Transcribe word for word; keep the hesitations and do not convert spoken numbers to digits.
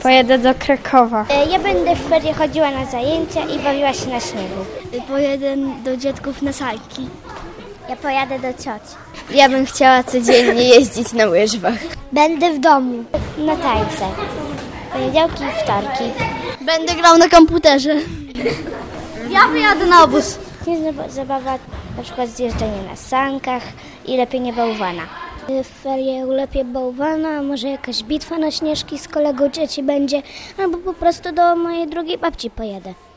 Pojedę do Krakowa. Ja będę w ferie chodziła na zajęcia i bawiła się na śniegu. Pojedę do dziadków na sanki. Ja pojadę do cioci. Ja bym chciała codziennie jeździć na łyżwach. Będę w domu. Na tańce. Poniedziałki i wtorki. Będę grał na komputerze. Ja wyjadę na obóz. Jest zabawa, na przykład zjeżdżenie na sankach i lepienie bałwana. W ferie ulepię bałwana, może jakaś bitwa na śnieżki z kolegą dzieci będzie, albo po prostu do mojej drugiej babci pojedę.